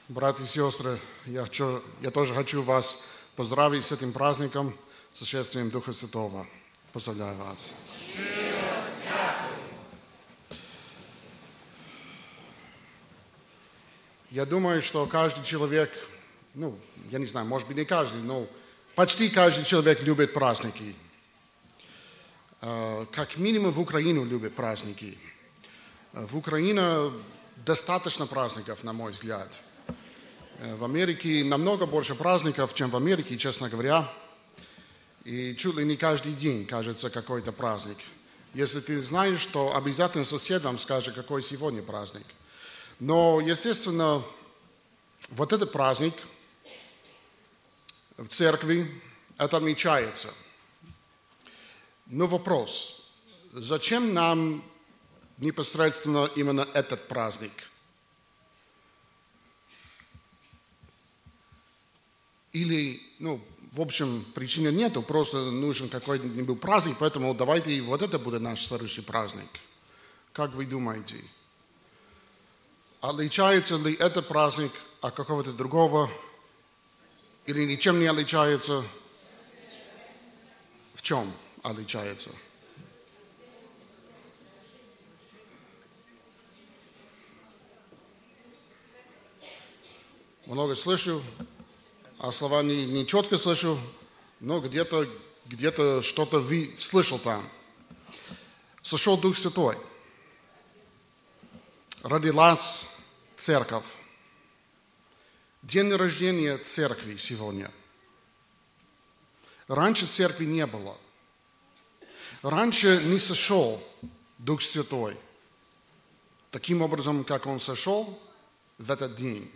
Братья и сестры, я тоже хочу вас поздравить с этим праздником, с сошествием Духа Святого. Поздравляю вас. Я думаю, что каждый человек, я не знаю, может быть не каждый, но почти каждый человек любит праздники. Как минимум в Украину любят праздники. В Украине достаточно праздников, на мой взгляд. В Америке намного больше праздников, чем в Америке, честно говоря. И чуть ли не каждый день, кажется, какой-то праздник. Если ты знаешь, то обязательно соседям скажи, какой сегодня праздник. Но, естественно, вот этот праздник в церкви, это отмечается. Но вопрос, зачем нам непосредственно именно этот праздник? Или, в общем, причины нету, просто нужен какой-нибудь праздник, поэтому давайте вот это будет наш следующий праздник. Как вы думаете? Отличается ли этот праздник от какого-то другого? Или ничем не отличается? В чем отличается? Много слышу, а слова не четко слышу, но где-то что-то слышал там. Сошел Дух Святой. Родилась церковь. День рождения церкви сегодня. Раньше церкви не было. Раньше не сошел Дух Святой таким образом, как Он сошел в этот день.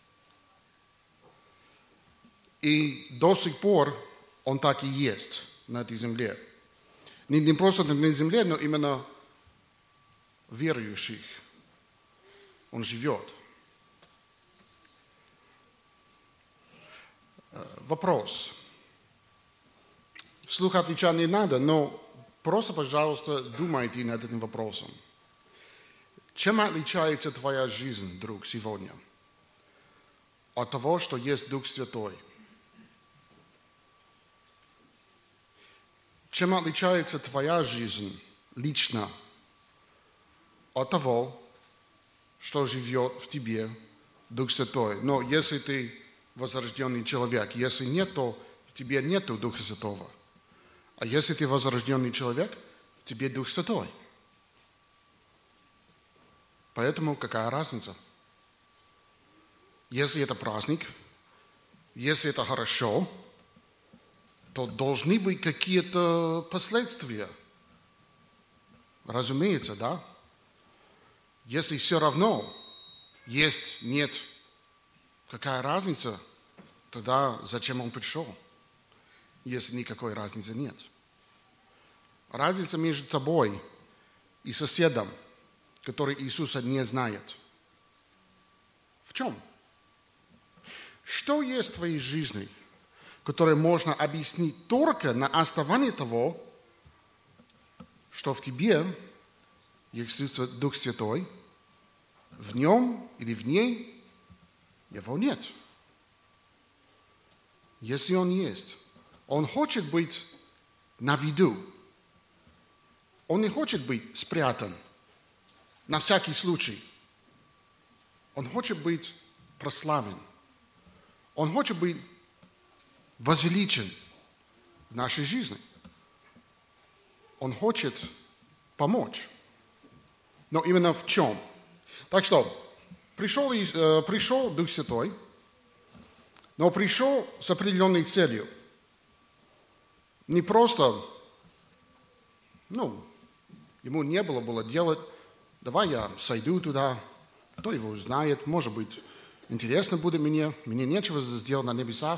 И до сих пор Он так и есть на этой земле. Не просто на этой земле, но именно верующих. Он живет. Вопрос. Вслух отвечать не надо, но просто, пожалуйста, думайте над этим вопросом. Чем отличается твоя жизнь, друг, сегодня? От того, что есть Дух Святой. Чем отличается твоя жизнь лично от того, что живет в тебе Дух Святой? Но если ты возрожденный человек, если нет, то в тебе нет Духа Святого. А если ты возрожденный человек, в тебе Дух Святой. Поэтому какая разница? Если это праздник, если это хорошо, то должны быть какие-то последствия. Разумеется, да? Если все равно есть, нет, какая разница, тогда зачем Он пришел, если никакой разницы нет? Разница между тобой и соседом, который Иисуса не знает. В чем? Что есть в твоей жизни, которое можно объяснить только на основании того, что в тебе есть Дух Святой, в нем или в ней его нет. Если он есть, он хочет быть на виду. Он не хочет быть спрятан на всякий случай. Он хочет быть прославлен. Он хочет быть возвеличен в нашей жизни. Он хочет помочь. Но именно в чем? Так что, пришел Дух Святой, но пришел с определенной целью. Не просто, ему не было делать, давай я сойду туда, кто его знает, может быть, интересно будет мне нечего сделать на небесах.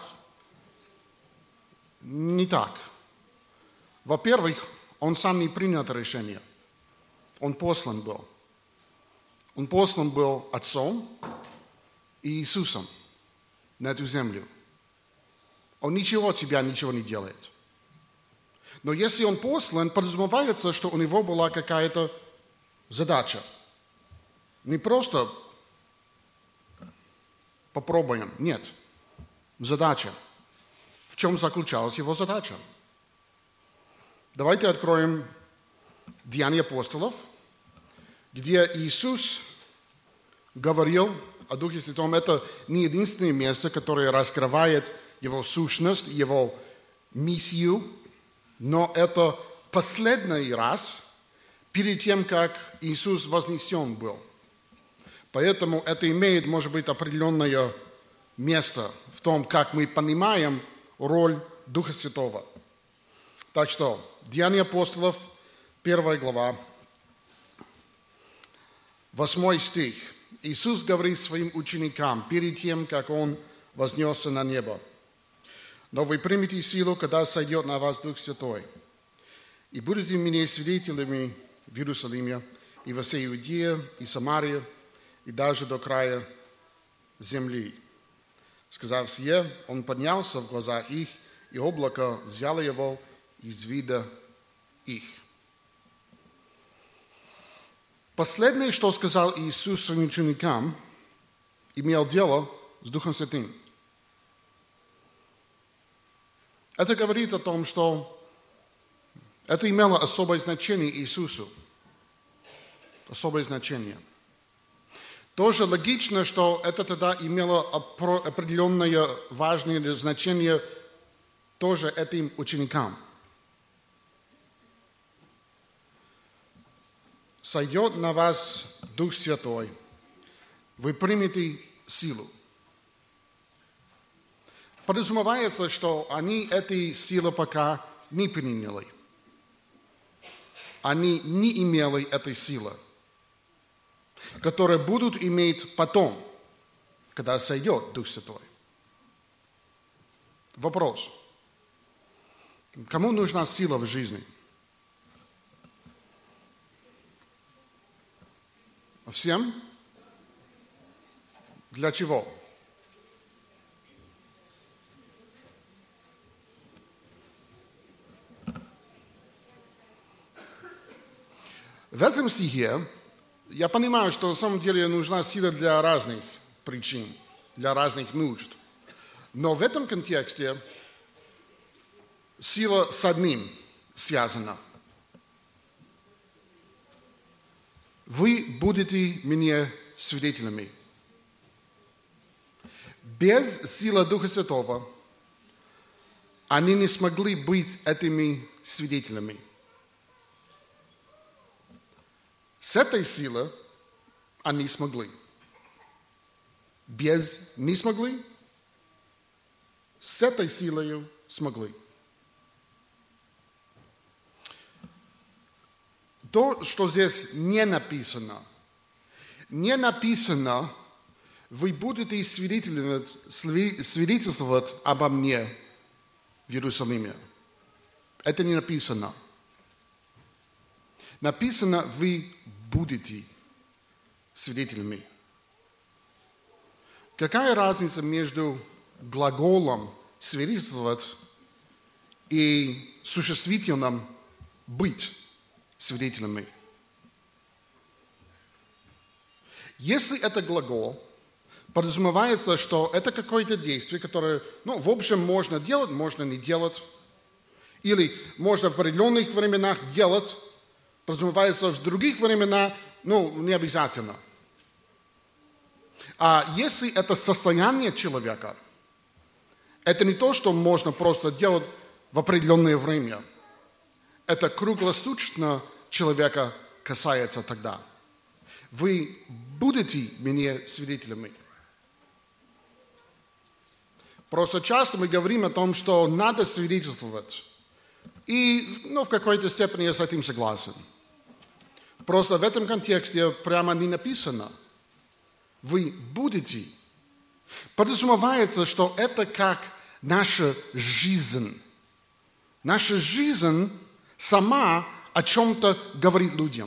Не так. Во-первых, он сам не принял это решение. Он послан был. Он послан был Отцом и Иисусом на эту землю. Он ничего от себя не делает. Но если он послан, подразумевается, что у него была какая-то задача. Не просто попробуем. Нет. Задача. В чем заключалась его задача? Давайте откроем Деяния апостолов, где Иисус говорил о Духе Святом. Это не единственное место, которое раскрывает Его сущность, Его миссию, но это последний раз перед тем, как Иисус вознесен был. Поэтому это имеет, может быть, определенное место в том, как мы понимаем роль Духа Святого. Так что, Деяния апостолов, 1 глава, 8 стих. Иисус говорит своим ученикам перед тем, как Он вознесся на небо: «Но вы примете силу, когда сойдет на вас Дух Святой, и будете мне свидетелями в Иерусалиме, и во всей Иудее, и Самарии, и даже до края земли». Сказав сие, Он поднялся в глазах их, и облако взяло Его из вида их. Последнее, что сказал Иисус своим ученикам, имел дело с Духом Святым. Это говорит о том, что это имело особое значение Иисусу. Особое значение. Тоже логично, что это тогда имело определенное важное значение тоже этим ученикам. «Сойдет на вас Дух Святой, вы примете силу». Подразумевается, что они этой силы пока не приняли. Они не имели этой силы, которые будут иметь потом, когда сойдет Дух Святой. Вопрос. Кому нужна сила в жизни? Всем? Для чего? В этом стихе я понимаю, что на самом деле нужна сила для разных причин, для разных нужд. Но в этом контексте сила с одним связана. Вы будете мне свидетелями. Без силы Духа Святого они не смогли быть этими свидетелями. С этой силой они смогли. Без не смогли. С этой силой смогли. То, что здесь не написано, вы будете свидетельствовать обо мне в Иерусалиме. Это не написано. Написано, вы будете свидетелями. Какая разница между глаголом свидетельствовать и существительным быть свидетелями? Если это глагол, подразумевается, что это какое-то действие, которое, в общем, можно делать, можно не делать, или можно в определенных временах делать, подразумевается, в других временах, не обязательно. А если это состояние человека, это не то, что можно просто делать в определенное время. Это круглосуточно человека касается тогда. Вы будете мне свидетелями. Просто часто мы говорим о том, что надо свидетельствовать. И в какой-то степени я с этим согласен. Просто в этом контексте прямо не написано. Вы будете. Подразумевается, что это как наша жизнь. Наша жизнь сама о чем-то говорит людям.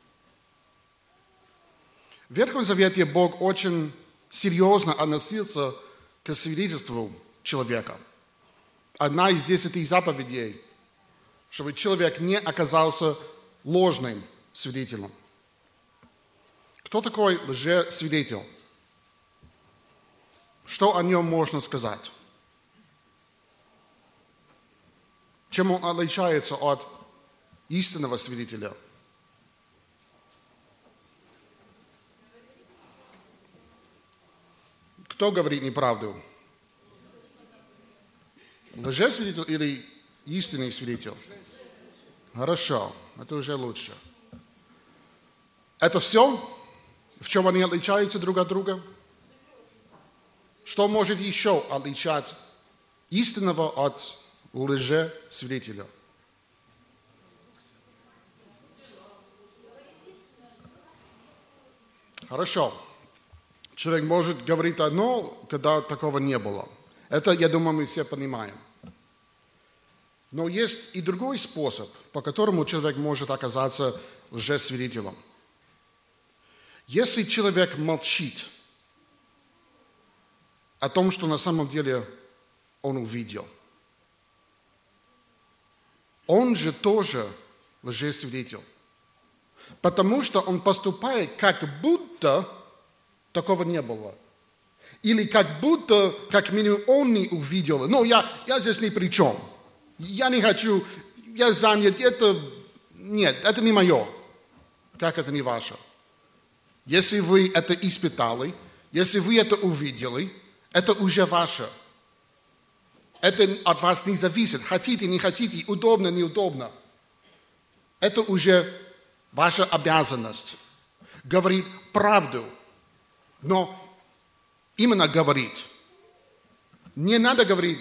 В Ветхом Завете Бог очень серьезно относился к свидетельству человека. Одна из 10 заповедей, чтобы человек не оказался ложным свидетелем. Кто такой лжесвидетель? Что о нем можно сказать? Чем он отличается от истинного свидетеля? Кто говорит неправду? Лжесвидетель или истинный свидетель? Хорошо, это уже лучше. Это все, в чем они отличаются друг от друга? Что может еще отличать истинного от лжесвидетеля? Хорошо. Человек может говорить одно, когда такого не было. Это, я думаю, мы все понимаем. Но есть и другой способ, по которому человек может оказаться лжесвидетелем. Если человек молчит о том, что на самом деле он увидел, он же тоже лжесвидетель. Потому что он поступает, как будто такого не было. Или как будто, как минимум, он не увидел. Но я здесь ни при чем. Я не хочу, я занят, нет, это не мое. Как это не ваше? Если вы это испытали, если вы это увидели, это уже ваше. Это от вас не зависит. Хотите, не хотите, удобно, неудобно. Это уже ваша обязанность. Говорить правду. Но именно говорить. Не надо говорить,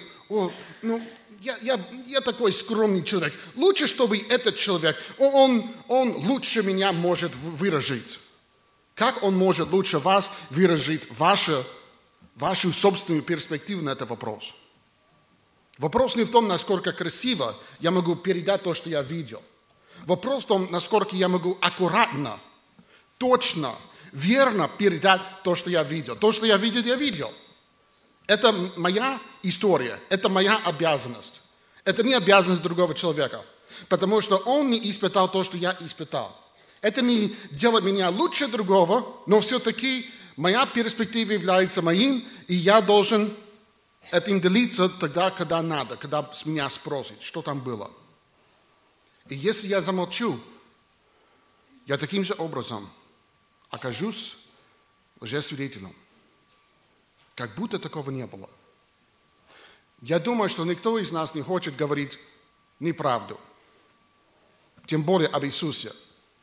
я такой скромный человек. Лучше, чтобы этот человек, он лучше меня может выразить. Как он может лучше вас выразить вашу собственную перспективу на этот вопрос? Вопрос не в том, насколько красиво я могу передать то, что я видел. Вопрос в том, насколько я могу аккуратно, точно, верно передать то, что я видел. То, что я видел, я видел. Это моя история, это моя обязанность. Это не обязанность другого человека, потому что он не испытал то, что я испытал. Это не делает меня лучше другого, но все-таки моя перспектива является моим, и я должен этим делиться тогда, когда надо, когда с меня спросят, что там было. И если я замолчу, я таким же образом окажусь лжесвидетелем. Как будто такого не было. Я думаю, что никто из нас не хочет говорить неправду. Тем более об Иисусе.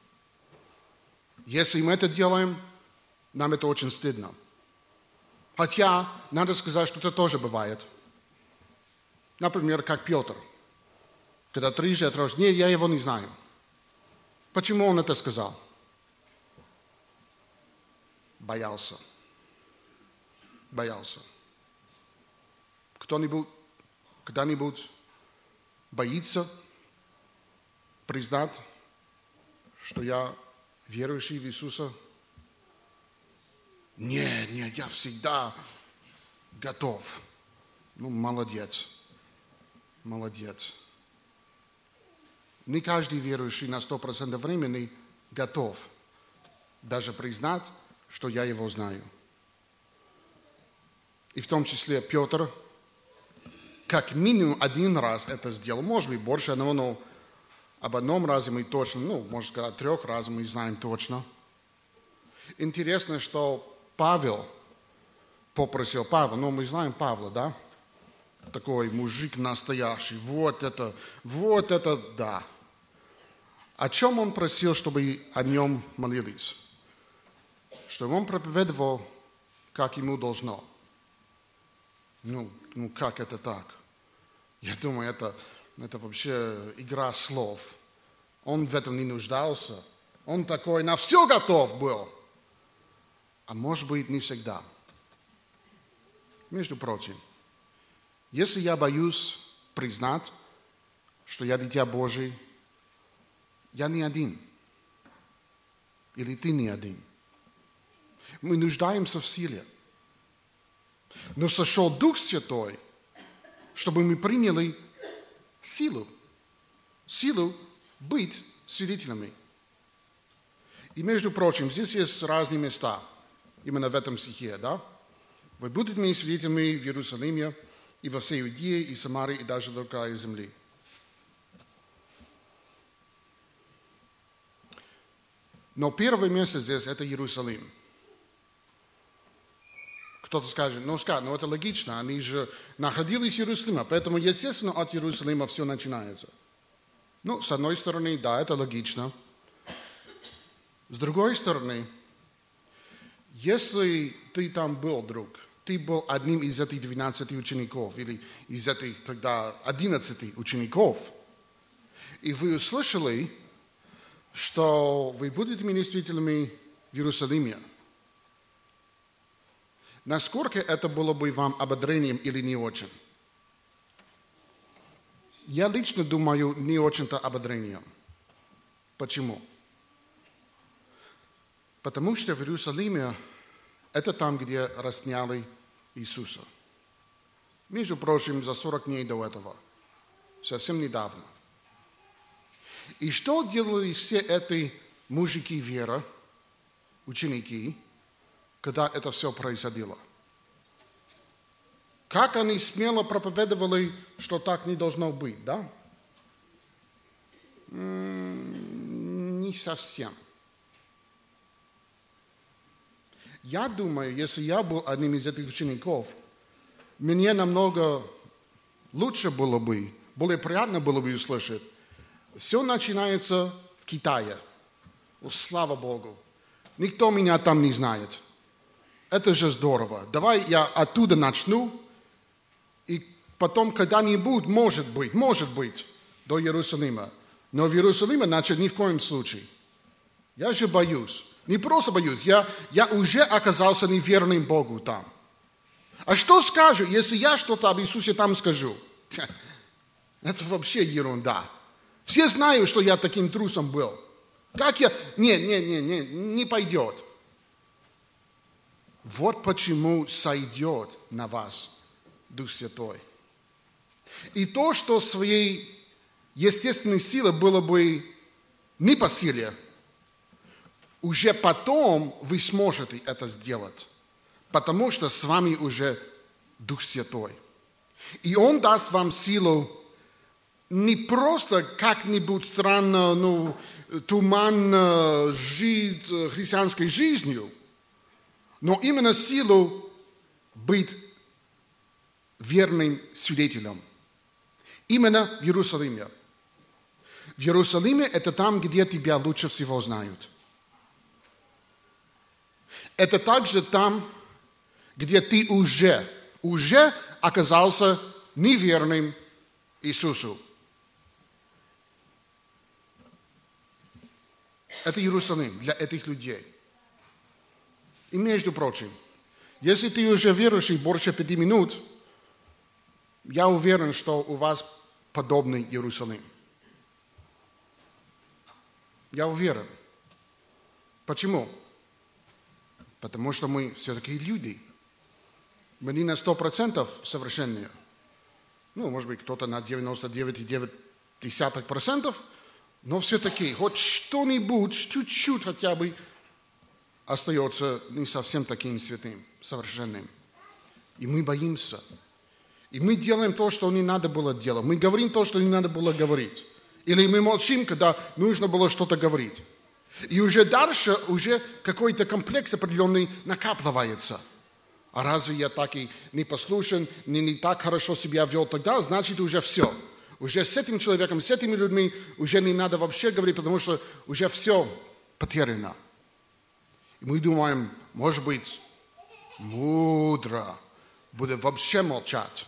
Если мы это делаем, нам это очень стыдно. Хотя, надо сказать, что это тоже бывает. Например, как Петр. Когда трижды отречься, нет, я его не знаю. Почему он это сказал? Боялся. Кто-нибудь когда-нибудь боится признать, что я верующий в Иисуса? Нет, я всегда готов. Молодец. Не каждый верующий на 100% времени готов даже признать, что я его знаю. И в том числе Петр как минимум один раз это сделал. Может быть, больше одного, но об одном разе мы точно, можно сказать, 3 раз мы знаем точно. Интересно, что Павел попросил мы знаем Павла, да? Такой мужик настоящий, вот это, да. О чем он просил, чтобы о нем молились? Чтобы он проповедовал, как ему должно. Как это так? Я думаю, это вообще игра слов. Он в этом не нуждался. Он такой на все готов был. А может быть, не всегда. Между прочим, если я боюсь признать, что я дитя Божий, я не один. Или ты не один. Мы нуждаемся в силе. Но сошел Дух Святой, чтобы мы приняли силу быть свидетелями. И, между прочим, здесь есть разные места, именно в этом стихе, да? Вы будете мне свидетелями в Иерусалиме и во всей Иудее, и Самарии, и даже до края земли. Но первое место здесь – это Иерусалим. Кто-то скажет, это логично, они же находились в Иерусалиме, поэтому, естественно, от Иерусалима все начинается. С одной стороны, да, это логично. С другой стороны, если ты там был, друг, ты был одним из этих 12 учеников, или из этих тогда 11 учеников, и вы услышали, что вы будете свидетелями в Иерусалиме, насколько это было бы вам ободрением или не очень? Я лично думаю, не очень-то ободрением. Почему? Потому что в Иерусалиме это там, где распяли Иисуса. Между прочим, за 40 дней до этого, совсем недавно. И что делали все эти мужики веры, ученики, когда это все происходило? Как они смело проповедовали, что так не должно быть, да? Не совсем. Я думаю, если я был одним из этих учеников, мне намного лучше было бы, более приятно было бы услышать. Все начинается в Китае. Слава Богу. Никто меня там не знает. Это же здорово. Давай я оттуда начну, и потом когда-нибудь, может быть, до Иерусалима. Но в Иерусалиме, значит, ни в коем случае. Я же боюсь. Не просто боюсь, я уже оказался неверным Богу там. А что скажу, если я что-то об Иисусе там скажу? Это вообще ерунда. Все знают, что я таким трусом был. Как я... Не пойдет. Вот почему сойдет на вас Дух Святой. И то, что своей естественной силой было бы не по силе, уже потом вы сможете это сделать, потому что с вами уже Дух Святой. И Он даст вам силу не просто как-нибудь странно, туманно жить христианской жизнью, но именно силу быть верным свидетелем. Именно в Иерусалиме. В Иерусалиме это там, где тебя лучше всего знают. Это также там, где ты уже оказался неверным Иисусу. Это Иерусалим для этих людей. И между прочим, если ты уже верующий больше 5 минут, я уверен, что у вас подобный Иерусалим. Я уверен. Почему? Потому что мы все-таки люди. Мы не на 100% совершенные. Может быть, кто-то на 99,9%, но все-таки хоть что-нибудь, чуть-чуть хотя бы остается не совсем таким святым, совершенным. И мы боимся. И мы делаем то, что не надо было делать. Мы говорим то, что не надо было говорить. Или мы молчим, когда нужно было что-то говорить. И уже дальше какой-то комплекс определенный накапливается. А разве я так и не послушен, не так хорошо себя вел тогда, значит уже все. Уже с этим человеком, с этими людьми уже не надо вообще говорить, потому что уже все потеряно. И мы думаем, может быть, мудро будет вообще молчать.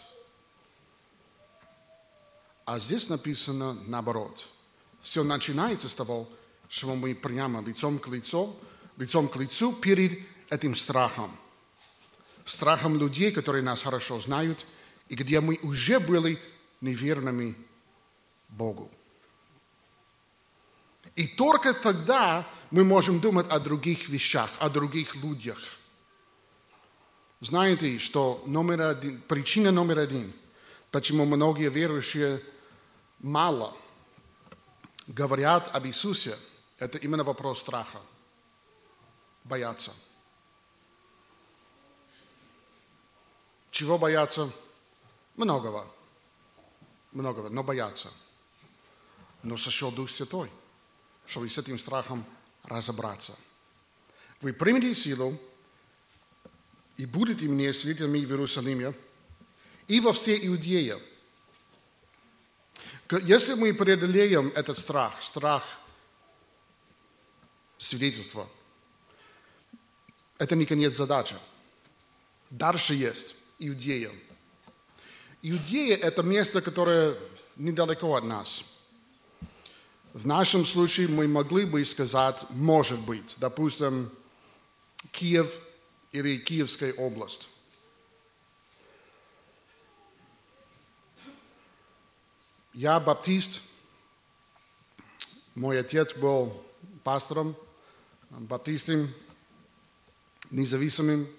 А здесь написано наоборот. Все начинается с того, что мы прямо лицом к лицу перед этим страхом. Страхом людей, которые нас хорошо знают, и где мы уже были неверными Богу. И только тогда мы можем думать о других вещах, о других людях. Знаете, что причина номер один, почему многие верующие мало говорят об Иисусе, это именно вопрос страха. Боятся. Чего боятся? Многого, но боятся. Но сошел Дух Святой, чтобы с этим страхом разобраться. Вы примете силу и будете мне свидетелями в Иерусалиме и во всей Иудее. Если мы преодолеем этот страх свидетельства, это не конец задачи. Дальше есть Иудея. Иудея – это место, которое недалеко от нас. В нашем случае мы могли бы сказать, может быть, допустим, Киев или Киевская область. Я баптист, мой отец был пастором, баптистом, независимым.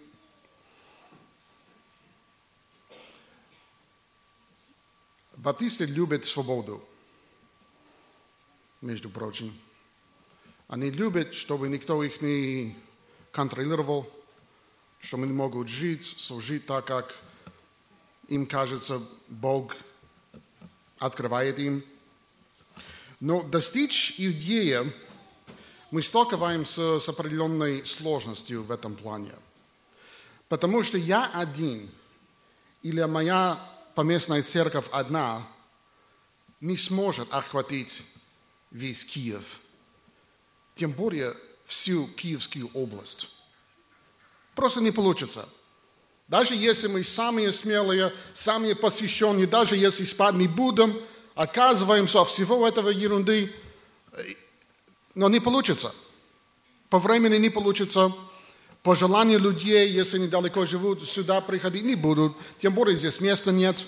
Баптисты любят свободу, между прочим. Они любят, чтобы никто их не контролировал, чтобы они могут жить, служить так, как им кажется, Бог открывает им. Но достичь Иудеи мы сталкиваемся с определенной сложностью в этом плане. Потому что я один, или моя поместная церковь одна, не сможет охватить весь Киев, тем более всю Киевскую область. Просто не получится. Даже если мы самые смелые, самые посвященные, даже если спать не будем, отказываемся от всего этого ерунды, но не получится. По времени не получится. По желанию людей, если они далеко живут, сюда приходить не будут. Тем более здесь места нет.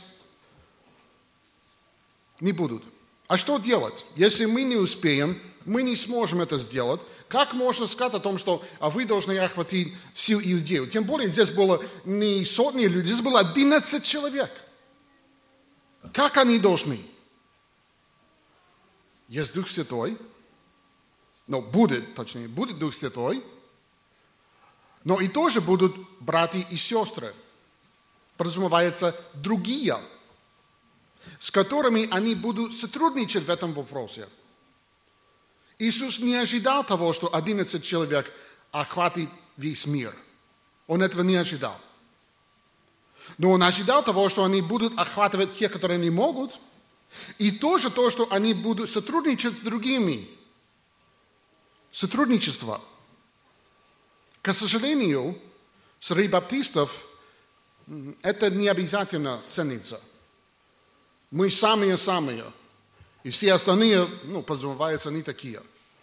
Не будут. А что делать? Если мы не успеем, мы не сможем это сделать, как можно сказать о том, что вы должны охватить всю Иудею? Тем более здесь было не сотни людей, здесь было 11 человек. Как они должны? Есть Дух Святой, будет Дух Святой, но и тоже будут братья и сестры, подразумевается другие, с которыми они будут сотрудничать в этом вопросе. Иисус не ожидал того, что 11 человек охватит весь мир. Он этого не ожидал. Но он ожидал того, что они будут охватывать тех, которые не могут, и тоже то, что они будут сотрудничать с другими. Сотрудничество. К сожалению, среди баптистов это не обязательно ценится. Мы самые-самые. И все остальные, подразумеваются, не такие.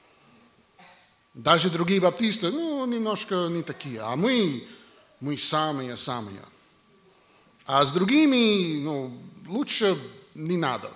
Даже другие баптисты, немножко не такие. А мы самые-самые. А с другими, лучше не надо.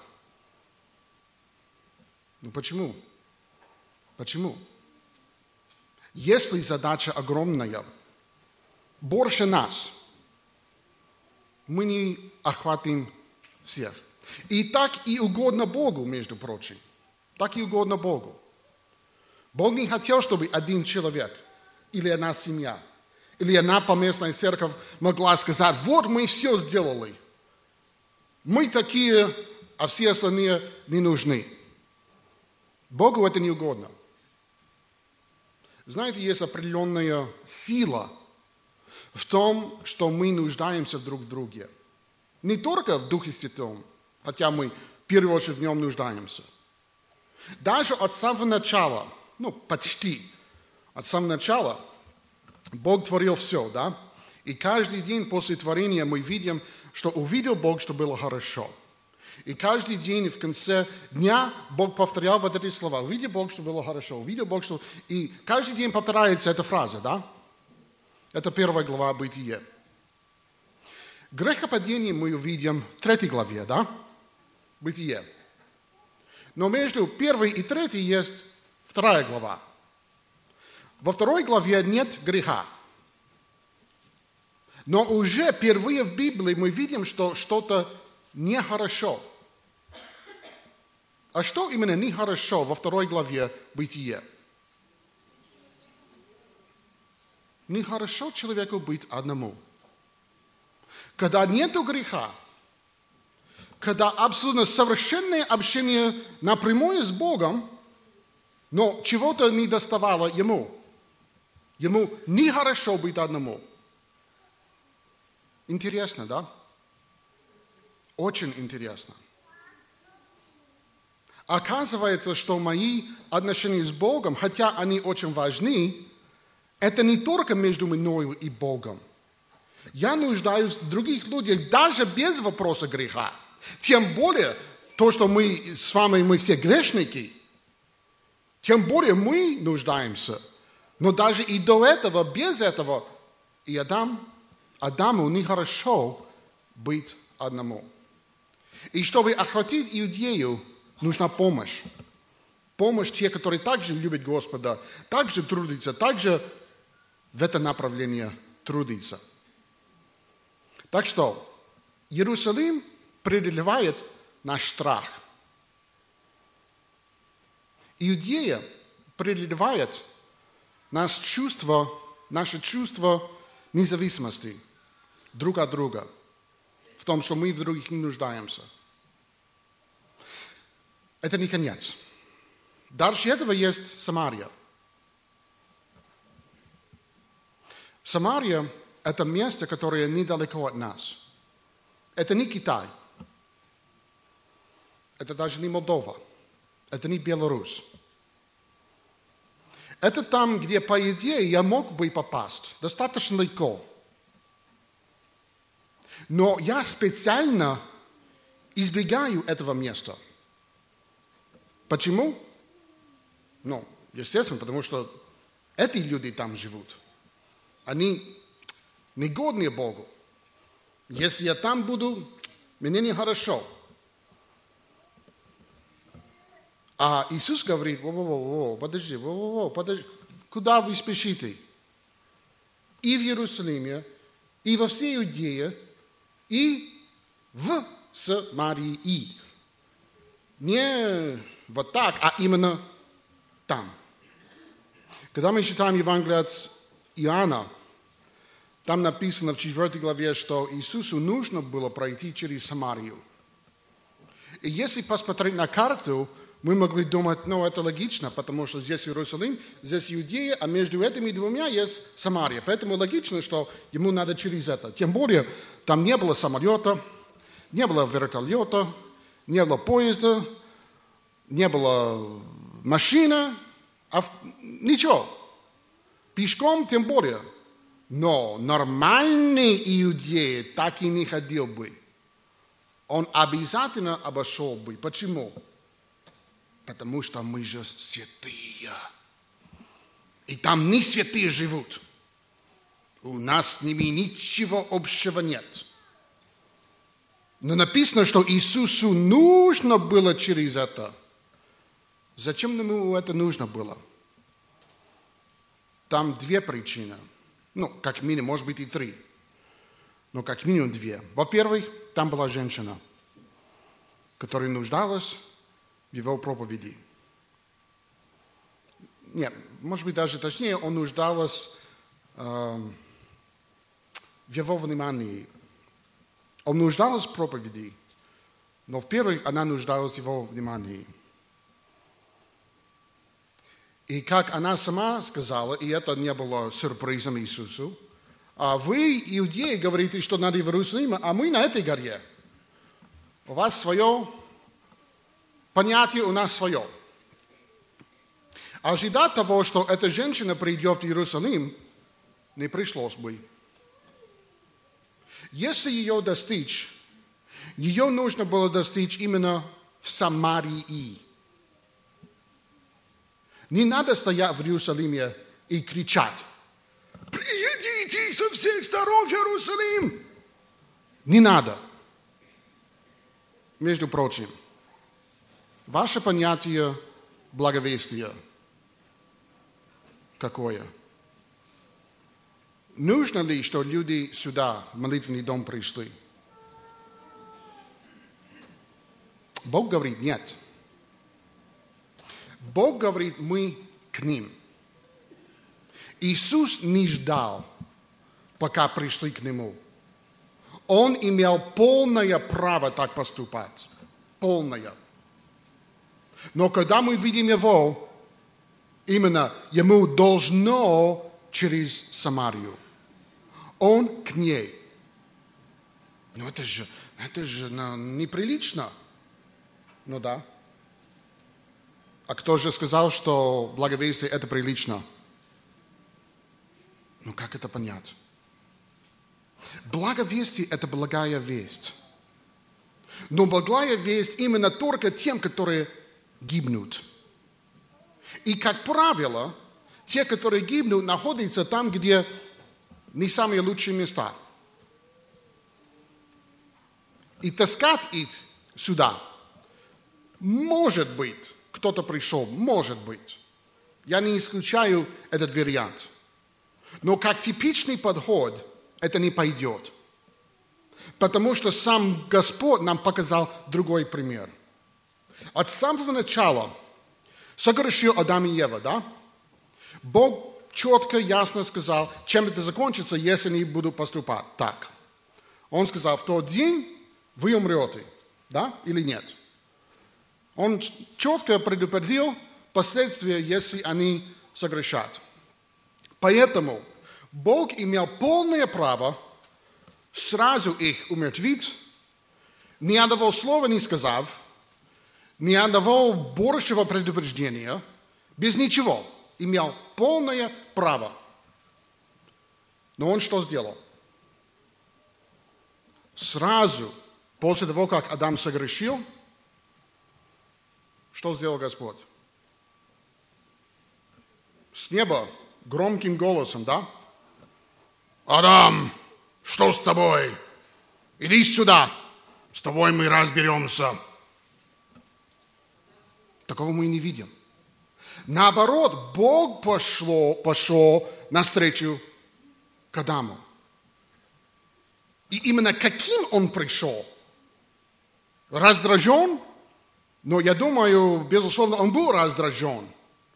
Почему? Почему? Если задача огромная, больше нас, мы не охватим всех. И так и угодно Богу, между прочим. Так и угодно Богу. Бог не хотел, чтобы один человек или одна семья, или одна поместная церковь могла сказать, вот мы все сделали. Мы такие, а все остальные не нужны. Богу это не угодно. Знаете, есть определенная сила в том, что мы нуждаемся друг в друге. Не только в Духе Святом, хотя мы в первую очередь в нем нуждаемся. Даже от самого начала, почти от самого начала, Бог творил все, да? И каждый день после творения мы видим, что увидел Бог, что было хорошо. И каждый день в конце дня Бог повторял вот эти слова. Увидел Бог, что было хорошо. Увидел Бог, что... И каждый день повторяется эта фраза, да? Это 1 глава Бытия. Грехопадение мы увидим в 3 главе, да? Бытие. Но между 1 и 3 есть 2 глава. Во 2 главе нет греха. Но уже впервые в Библии мы видим, что что-то нехорошо. А что именно нехорошо во 2 главе Бытие? Нехорошо человеку быть одному. когда нету греха, когда абсолютно совершенное общение напрямую с Богом, но чего-то не доставало ему. Ему нехорошо быть одному. Интересно, да? Очень интересно. Оказывается, что мои отношения с Богом, хотя они очень важны, это не только между мною и Богом. Я нуждаюсь в других людях даже без вопроса греха. Тем более, то, что мы с вами, мы все грешники, тем более мы нуждаемся. Но даже и до этого, без этого, и Адаму нехорошо быть одному. И чтобы охватить Иудею, нужна помощь. Помощь те, которые также любят Господа, также трудятся, также в это направление трудятся. Так что Иерусалим преодолевает наш страх. Иудея преодолевает наше чувство независимости друг от друга, в том, что мы в других не нуждаемся. Это не конец. Дальше этого есть Самария. Самария – это место, которое недалеко от нас. Это не Китай. Это даже не Молдова. Это не Беларусь. Это там, где, по идее, я мог бы попасть. Достаточно легко. Но я специально избегаю этого места. Почему? Естественно, потому что эти люди там живут. Они негодные Богу. Если я там буду, мне нехорошо. А Иисус говорит, подожди, куда вы спешите? И в Иерусалиме, и во всей Иудее, и в Самарии. Не вот так, а именно там. Когда мы читаем Евангелие от Иоанна, там написано в 4 главе, что Иисусу нужно было пройти через Самарию. И если посмотреть на карту, мы могли думать, это логично, потому что здесь Иерусалим, здесь Иудея, а между этими двумя есть Самария. Поэтому логично, что ему надо через это. Тем более, там не было самолета, не было вертолета, не было поезда, не было машины, ничего. Пешком тем более. Но нормальный иудей так и не ходил бы. Он обязательно обошел бы. Почему? Потому что мы же святые. И там не святые живут. У нас с ними ничего общего нет. Но написано, что Иисусу нужно было через это. Зачем ему это нужно было? Там две причины. Как минимум, может быть и три. Но как минимум две. Во-первых, там была женщина, которая нуждалась в его проповеди. Нет, может быть даже точнее, он нуждался в его внимании. Он нуждался в проповеди, но в-первых, она нуждалась в его внимании. И как она сама сказала, и это не было сюрпризом Иисусу, вы, иудеи, говорите, что надо в Иерусалим, а мы на этой горе. У вас свое понятие, у нас свое. Ожидать того, что эта женщина придет в Иерусалим, не пришлось бы. Если ее достичь, ее нужно было достичь именно в Самарии. Не надо стоять в Иерусалиме и кричать: «Приедите со всех сторон в Иерусалим!» Не надо. Между прочим, ваше понятие благовестия какое? Нужно ли, что люди сюда, в молитвенный дом, пришли? Бог говорит: нет. Бог говорит: мы к ним. Иисус не ждал, пока пришли к Нему. Он имел полное право так поступать. Полное. Но когда мы видим его, именно ему должно через Самарию. Он к ней. Но это же неприлично. Ну да. А кто же сказал, что благовестие это прилично? Ну как это понять? Благовестие это благая весть. Но благая весть именно только тем, которые гибнут. И, как правило, те, которые гибнут, находятся там, где не самые лучшие места. И таскать их сюда, может быть, кто-то пришел, может быть. Я не исключаю этот вариант. Но как типичный подход это не пойдет. Потому что сам Господь нам показал другой пример. От самого начала согрешил Адам и Ева, да? Бог четко, ясно сказал, чем это закончится, если они будут поступать так. Он сказал, в тот день вы умрете, да, или нет? Он четко предупредил последствия, если они согрешат. Поэтому Бог имел полное право сразу их умертвить, ни одного слова не сказав, ни одного большего предупреждения, без ничего, имел полное право. Но он что сделал? Сразу после того, как Адам согрешил, что сделал Господь? С неба громким голосом, да? Адам, что с тобой? Иди сюда, с тобой мы разберемся. Такого мы и не видим. Наоборот, Бог пошел навстречу к Адаму. И именно каким он пришел? Раздражен? Но я думаю, безусловно, он был раздражен.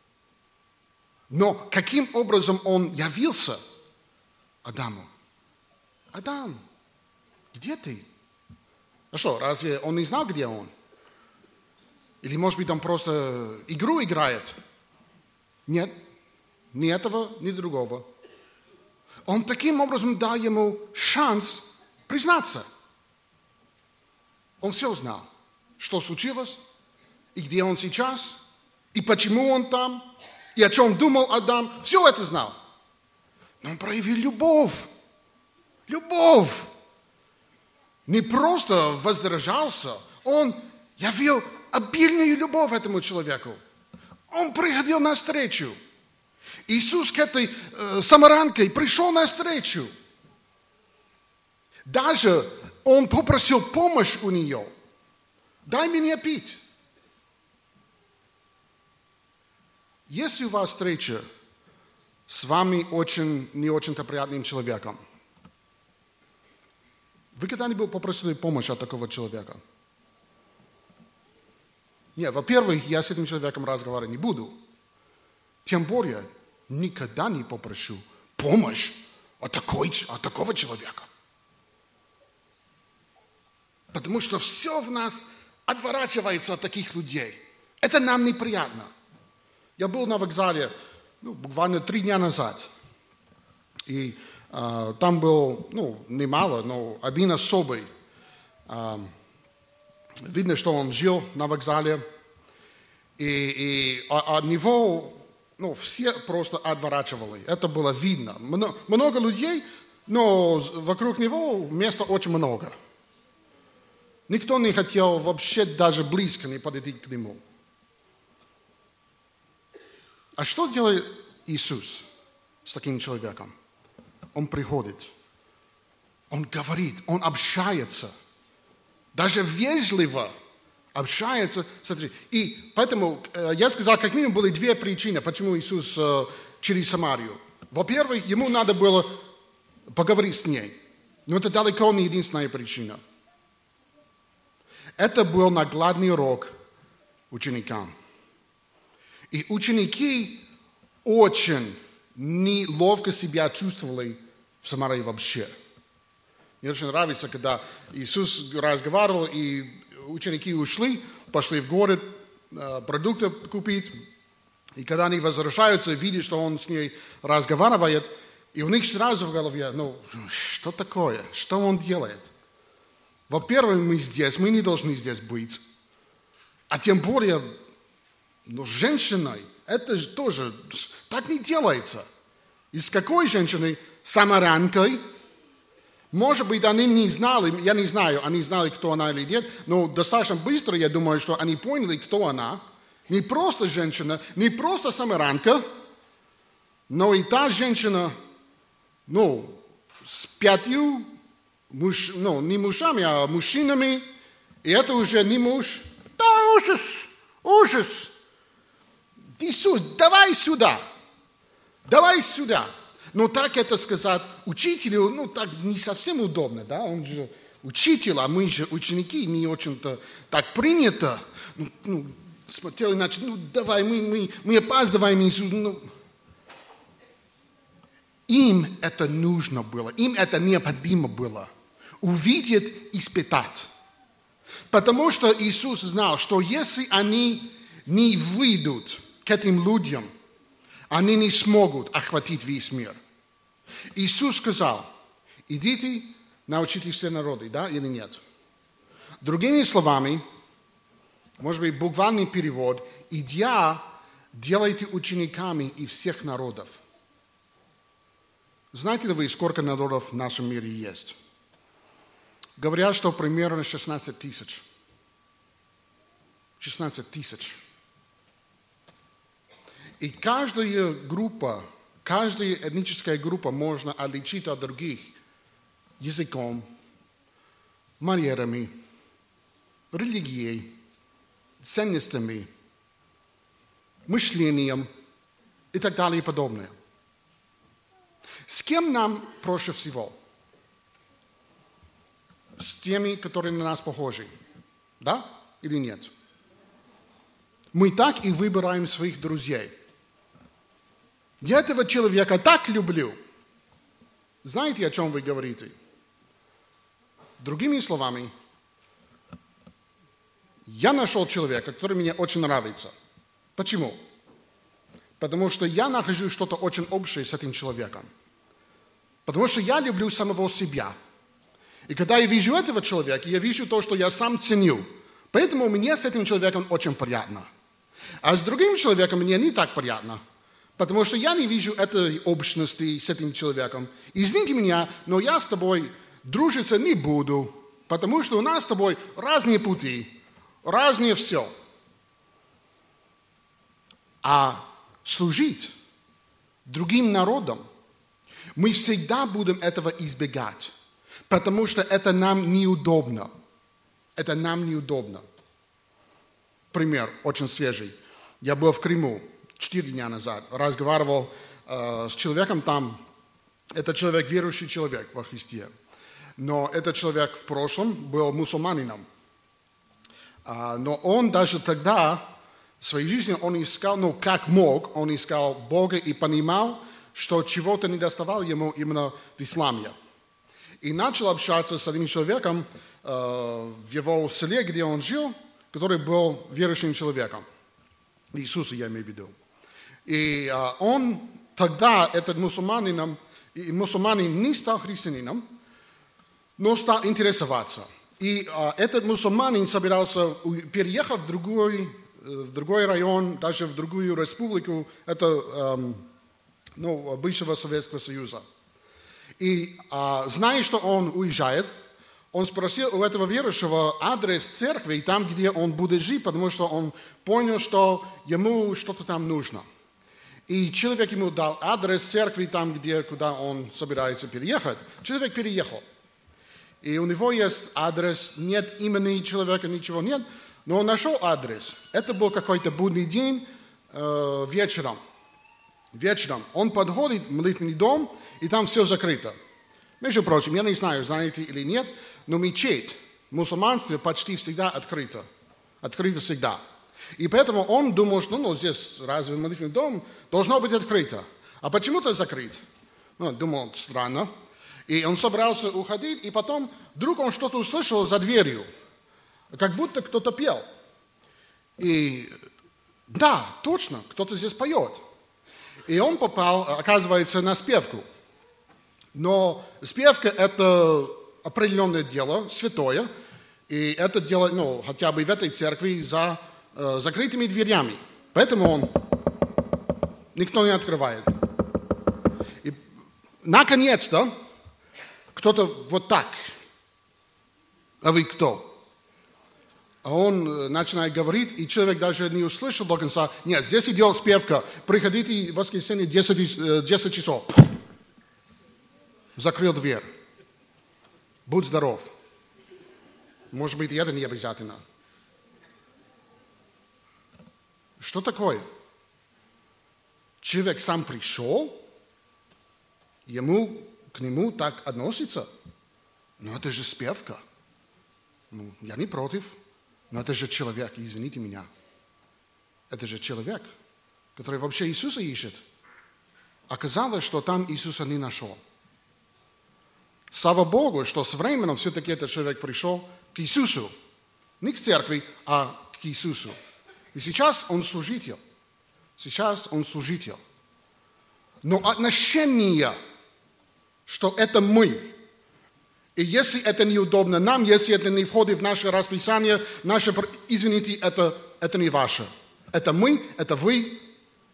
Но каким образом он явился Адаму? Адам, где ты? А что, разве он не знал, где он? Или, может быть, он просто игру играет? Нет, ни этого, ни другого. Он таким образом дал ему шанс признаться. Он все знал, что случилось, и где он сейчас, и почему он там, и о чем думал Адам. Все это знал. Но он проявил любовь. Любовь. Не просто воздержался, он явил обильную любовь этому человеку. Он приходил навстречу. Иисус к этой самарянке пришел навстречу. Даже он попросил помощь у нее. Дай мне пить. Если у вас встреча с вами не очень-то приятным человеком, вы когда-нибудь попросили помощь от такого человека? Нет, во-первых, я с этим человеком разговаривать не буду. Тем более, никогда не попрошу помощь от такого человека. Потому что все в нас отворачивается от таких людей. Это нам неприятно. Я был на вокзале буквально 3 дня назад. И там был, немало, но один особый. Видно, что он жил на вокзале. И от него все просто отворачивали. Это было видно. Много людей, но вокруг него места очень много. Никто не хотел вообще даже близко не подойти к нему. А что делает Иисус с таким человеком? Он приходит, он говорит, он общается, даже вежливо общается. И поэтому я сказал, как минимум были 2 причины, почему Иисус через Самарию. Во-первых, ему надо было поговорить с ней, но это далеко не единственная причина. Это был наглядный урок ученикам. И ученики очень неловко себя чувствовали в Самарии вообще. Мне очень нравится, когда Иисус разговаривал, и ученики ушли, пошли в город продукты купить. И когда они возвращаются, видят, что он с ней разговаривает, и у них сразу в голове, что такое? Что он делает? Во-первых, мы здесь, мы не должны здесь быть. А тем более, с женщиной, это же тоже так не делается. И с какой женщиной? Самарянкой. Может быть, они не знали, я не знаю, они знали, кто она или нет, но достаточно быстро, я думаю, что они поняли, кто она. Не просто женщина, не просто самарянка, но и та женщина, с 5, не мужами, а мужчинами, и это уже не муж. Да, ужас. Иисус, давай сюда. Но так это сказать учителю, так не совсем удобно, да? Он же учитель, а мы же ученики, не очень-то так принято. Смотрели, иначе, давай, мы опаздываем, Иисус. Им это нужно было, им это необходимо было. Увидеть, испытать. Потому что Иисус знал, что если они не выйдут к этим людям, они не смогут охватить весь мир. Иисус сказал, идите, научите все народы, да или нет? Другими словами, может быть, буквальный перевод, идя, делайте учениками и всех народов. Знаете ли вы, сколько народов в нашем мире есть? Говорят, что примерно 16 тысяч. 16 тысяч. И каждая группа, каждая этническая группа можно отличить от других языком, манерами, религией, ценностями, мышлением и так далее и подобное. С кем нам проще всего? С теми, которые на нас похожи. Да или нет? Мы так и выбираем своих друзей. Я этого человека так люблю. Знаете, о чем вы говорите? Другими словами, я нашел человека, который мне очень нравится. Почему? Потому что я нахожу что-то очень общее с этим человеком. Потому что я люблю самого себя. И когда я вижу этого человека, я вижу то, что я сам ценю. Поэтому мне с этим человеком очень приятно. А с другим человеком мне не так приятно. Потому что я не вижу этой общности с этим человеком. Извините меня, но я с тобой дружиться не буду. Потому что у нас с тобой разные пути, разные все. А служить другим народам, мы всегда будем этого избегать. Потому что это нам неудобно. Это нам неудобно. Пример очень свежий. Я был в Крыму 4 дня назад. Разговаривал с человеком там. Это человек, верующий человек во Христе. Но этот человек в прошлом был мусульманином. Но он даже тогда, в своей жизни, он искал, как мог, он искал Бога и понимал, что чего-то не доставало ему именно в исламе. И начал общаться с одним человеком в его селе, где он жил, который был верующим человеком. Иисуса я имею в виду. И он тогда, этот мусульманин не стал христианином, но стал интересоваться. И этот мусульманин собирался переехать в другой район, даже в другую республику, это бывшего Советского Союза. И зная, что он уезжает, он спросил у этого верующего адрес церкви, там, где он будет жить, потому что он понял, что ему что-то там нужно. И человек ему дал адрес церкви, там, куда он собирается переехать. Человек переехал. И у него есть адрес, нет имени человека, ничего нет, но он нашел адрес. Это был какой-то будний день вечером. Он подходит в молитвенный дом, и там все закрыто. Между прочим, я не знаю, знаете или нет, но мечеть в мусульманстве почти всегда открыта. Открыта всегда. И поэтому он думал, что здесь разве молитвенный дом должно быть открыто. А почему-то закрыт. Думал, странно. И он собрался уходить, и потом вдруг он что-то услышал за дверью, как будто кто-то пел. И да, точно, кто-то здесь поет. И он попал, оказывается, на спевку. Но спевка – это определенное дело, святое, и это дело, хотя бы в этой церкви за закрытыми дверями. Поэтому никто не открывает. И наконец-то кто-то вот так. А вы кто? А он начинает говорить, и человек даже не услышал до конца. Нет, здесь идет спевка. Приходите в воскресенье 10 часов. Закрыл дверь. Будь здоров. Может быть, и это не обязательно. Что такое? Человек сам пришел, к нему так относится. Но это же спевка. Я не против. Но это же человек, извините меня. Это же человек, который вообще Иисуса ищет. Оказалось, что там Иисуса не нашел. Слава Богу, что со временем все-таки этот человек пришел к Иисусу. Не к церкви, а к Иисусу. И сейчас он служитель. Но отношение, что это мы. И если это неудобно нам, если это не входит в наше расписание, извините, это не ваше. Это мы, это вы.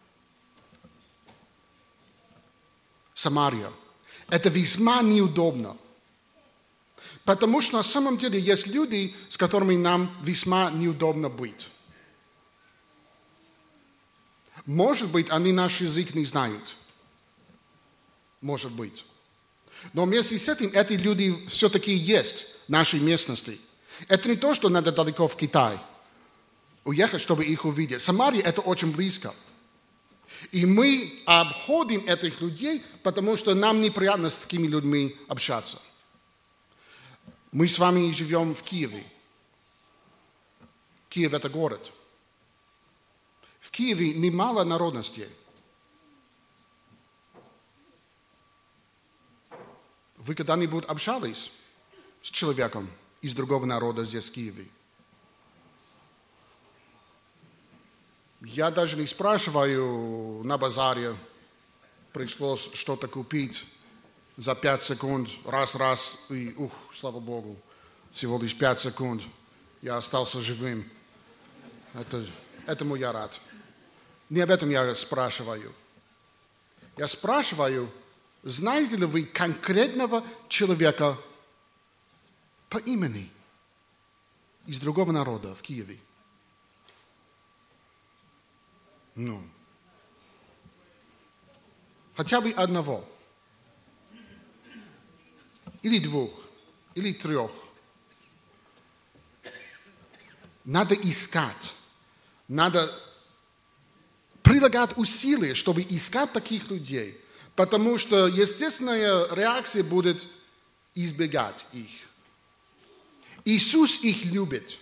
Самария. Это весьма неудобно. Потому что на самом деле есть люди, с которыми нам весьма неудобно быть. Может быть, они наш язык не знают. Может быть. Но вместе с этим эти люди все-таки есть в нашей местности. Это не то, что надо далеко в Китай уехать, чтобы их увидеть. Самария – это очень близко. И мы обходим этих людей, потому что нам неприятно с такими людьми общаться. Мы с вами живем в Киеве. Киев – это город. В Киеве немало народностей. Вы когда-нибудь общались с человеком из другого народа здесь, в Киеве? Я даже не спрашиваю на базаре, пришлось что-то купить за 5 секунд, раз, и слава Богу, всего лишь 5 секунд, я остался живым. Этому я рад. Не об этом я спрашиваю. Я спрашиваю, знаете ли вы конкретного человека по имени из другого народа в Киеве? Хотя бы одного. Или 2, или 3. Надо искать. Надо прилагать усилия, чтобы искать таких людей. Потому что естественная реакция будет избегать их. Иисус их любит.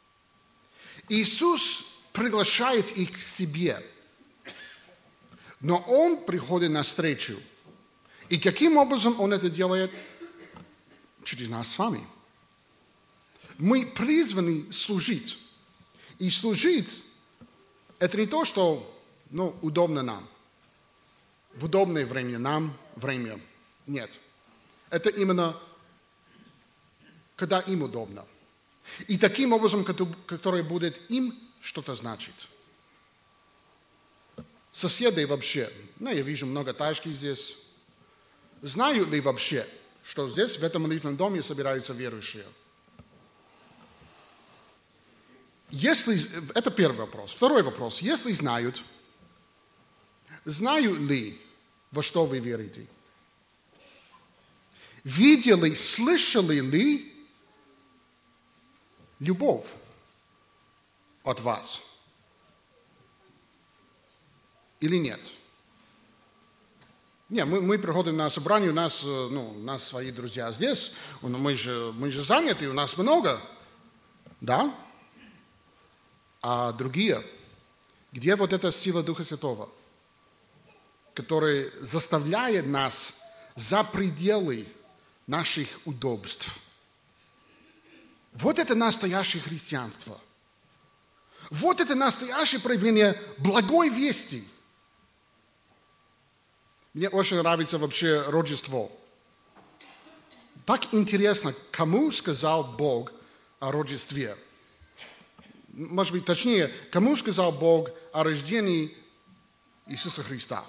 Иисус приглашает их к себе. Но Он приходит навстречу. И каким образом Он это делает? Через нас с вами. Мы призваны служить. И служить – это не то, что удобно нам. В удобное время нам время. Нет. Это именно, когда им удобно. И таким образом, который будет им что-то значить. Соседи вообще, я вижу много тачки здесь. Знают ли вообще, что здесь, в этом молитвенном доме, собираются верующие? Это первый вопрос. Второй вопрос. Если знают ли, во что вы верите? Видели, слышали ли любовь от вас? Или нет? Нет, мы приходим на собрание, у нас свои друзья здесь, мы же заняты, у нас много, да? А другие, где вот эта сила Духа Святого, которая заставляет нас за пределы наших удобств. Вот это настоящее христианство. Вот это настоящее проявление благой вести. Мне очень нравится вообще Рождество. Так интересно, кому сказал Бог о Рождестве? Может быть, точнее, кому сказал Бог о рождении Иисуса Христа?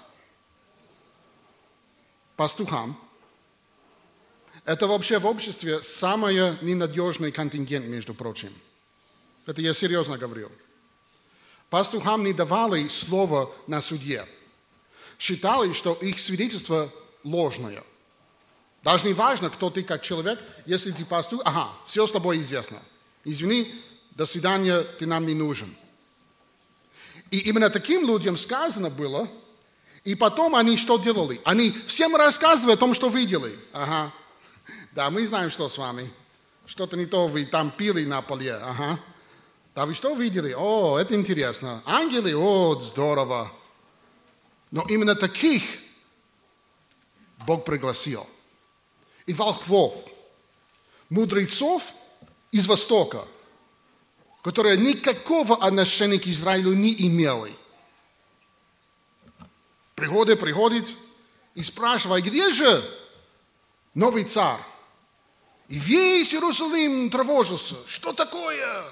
Пастухам. Это вообще в обществе самый ненадежный контингент, между прочим. Это я серьезно говорю. Пастухам не давали слова на суде. Считали, что их свидетельство ложное. Даже не важно, кто ты как человек, если ты пастух, все с тобой известно. Извини, до свидания, ты нам не нужен. И именно таким людям сказано было, и потом они что делали? Они всем рассказывали о том, что видели. Да, мы знаем, что с вами. Что-то не то вы там пили на поле. Да, вы что видели? О, это интересно. Ангелы? О, здорово. Но именно таких Бог пригласил. И волхвов, мудрецов из Востока, которые никакого отношения к Израилю не имели. Приходит и спрашивает, где же новый царь? И весь Иерусалим тревожился. Что такое?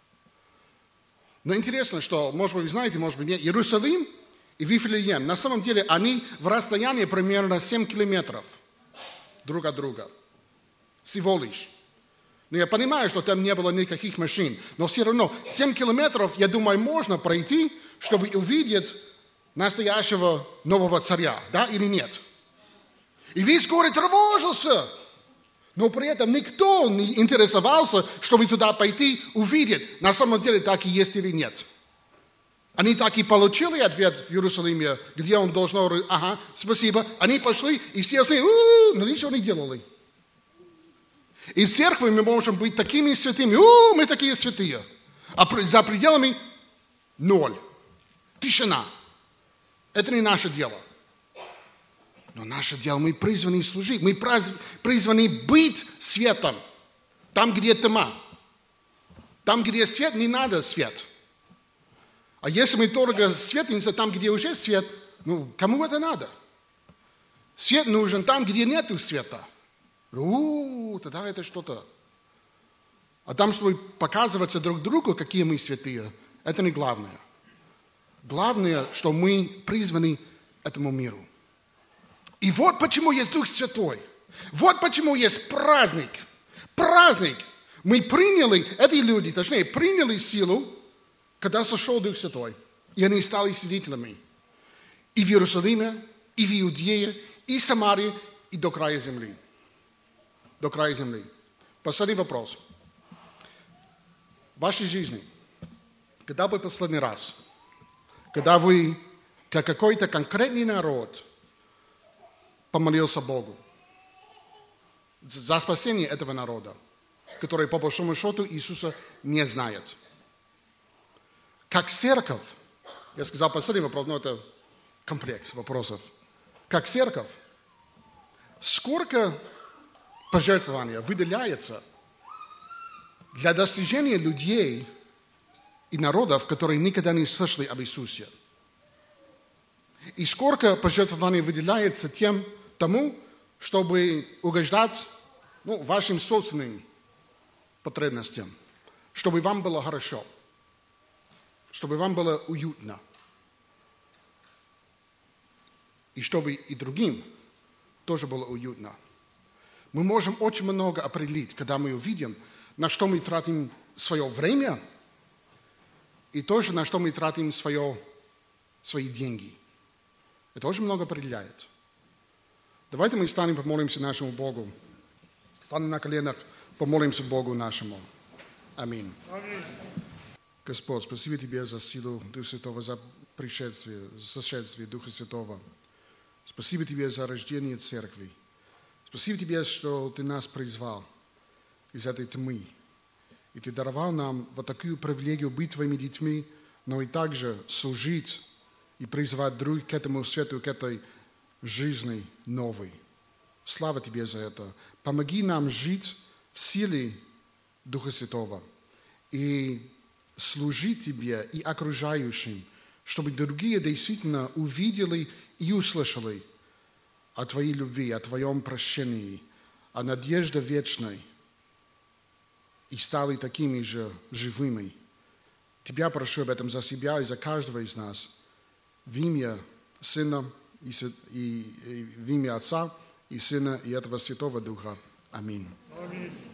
Но интересно, что, может быть, вы знаете, может быть, нет, Иерусалим и Вифлеем, на самом деле, они в расстоянии примерно 7 километров друг от друга. Всего лишь. Но я понимаю, что там не было никаких машин, но все равно 7 километров, я думаю, можно пройти, чтобы увидеть настоящего нового царя, да или нет? И весь город тревожился, но при этом никто не интересовался, чтобы туда пойти, увидеть, на самом деле так и есть или нет. Они так и получили ответ в Иерусалиме, где он должен говорить, спасибо. Они пошли, и все остальные, но ничего не делали. И в церкви мы можем быть такими святыми, мы такие святые. А за пределами ноль. Тишина. Это не наше дело. Но наше дело, мы призваны служить, мы призваны быть светом. Там, где тьма. Там, где свет, не надо свет. А если мы только светимся там, где уже свет, кому это надо? Свет нужен там, где нету света. Тогда это что-то. А там, чтобы показываться друг другу, какие мы святые, это не главное. Главное, что мы призваны этому миру. И вот почему есть Дух Святой. Вот почему есть праздник. Праздник. Мы приняли, эти люди, точнее, приняли силу, когда сошел Дух Святой. И они стали свидетелями. И в Иерусалиме, и в Иудее, и в Самарии, и до края земли. До края земли. Последний вопрос. В вашей жизни, когда вы последний раз, когда вы, как какой-то конкретный народ, помолился Богу за спасение этого народа, который, по большому счету, Иисуса не знает. Как церковь, я сказал последний вопрос, но это комплекс вопросов. Как церковь, сколько пожертвования выделяется для достижения людей и народов, которые никогда не слышали об Иисусе? И сколько пожертвований выделяется тому, чтобы угождать вашим собственным потребностям, чтобы вам было хорошо, чтобы вам было уютно, и чтобы и другим тоже было уютно. Мы можем очень много определить, когда мы увидим, на что мы тратим свое время, и тоже на что мы тратим свои деньги. Это очень много определяет. Давайте мы станем, помолимся нашему Богу. Станем на коленах, помолимся Богу нашему. Аминь. Аминь. Господь, спасибо Тебе за силу Духа Святого, за пришествие, за сошествие Духа Святого. Спасибо Тебе за рождение Церкви. Спасибо Тебе, что Ты нас призвал из этой тьмы. И Ты даровал нам вот такую привилегию быть Твоими детьми, но и также служить и призывать других к этому свету, к этой жизни новой. Слава Тебе за это. Помоги нам жить в силе Духа Святого и служить Тебе и окружающим, чтобы другие действительно увидели и услышали о Твоей любви, о Твоем прощении, о надежде вечной и стали такими же живыми. Тебя прошу об этом за себя и за каждого из нас. В имя Сына и в имя Отца и Сына и этого Святого Духа. Аминь. Аминь.